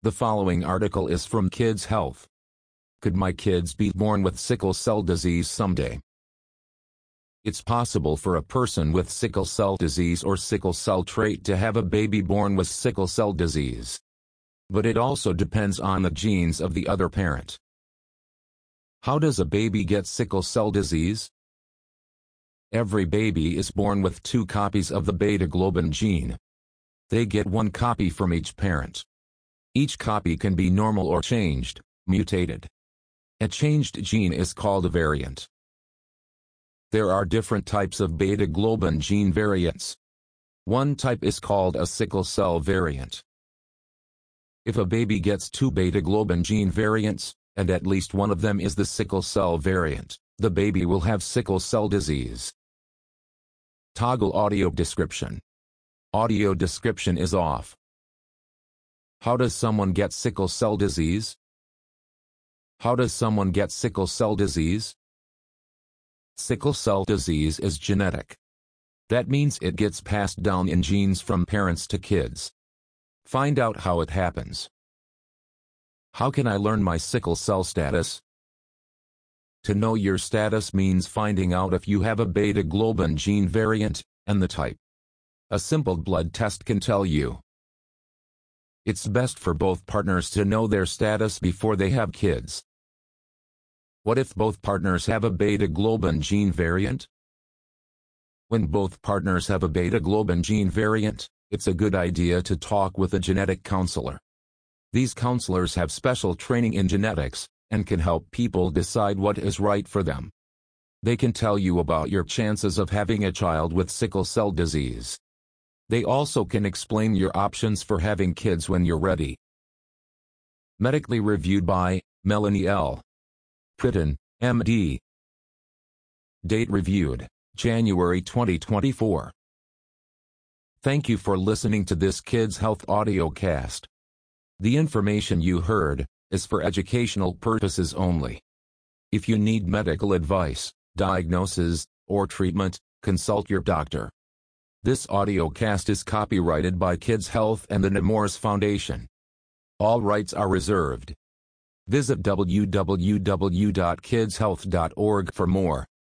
The following article is from Kids Health. Could my kids be born with sickle cell disease someday? It's possible for a person with sickle cell disease or sickle cell trait to have a baby born with sickle cell disease. But it also depends on the genes of the other parent. How does a baby get sickle cell disease? Every baby is born with 2 copies of the beta-globin gene. They get 1 copy from each parent. Each copy can be normal or changed, mutated. A changed gene is called a variant. There are different types of beta-globin gene variants. One type is called a sickle cell variant. If a baby gets 2 beta-globin gene variants, and at least one of them is the sickle cell variant, the baby will have sickle cell disease. Toggle audio description. Audio description is off. How does someone get sickle cell disease? How does someone get sickle cell disease? Sickle cell disease is genetic. That means it gets passed down in genes from parents to kids. Find out how it happens. How can I learn my sickle cell status? To know your status means finding out if you have a beta-globin gene variant, and the type. A simple blood test can tell you. It's best for both partners to know their status before they have kids. What if both partners have a beta-globin gene variant? When both partners have a beta-globin gene variant, it's a good idea to talk with a genetic counselor. These counselors have special training in genetics, and can help people decide what is right for them. They can tell you about your chances of having a child with sickle cell disease. They also can explain your options for having kids when you're ready. Medically reviewed by Melanie L. Pritton, MD. Date reviewed, January 2024. Thank you for listening to this Kids Health audio cast. The information you heard is for educational purposes only. If you need medical advice, diagnosis, or treatment, consult your doctor. This audio cast is copyrighted by Kids Health and the Nemours Foundation. All rights are reserved. Visit www.kidshealth.org for more.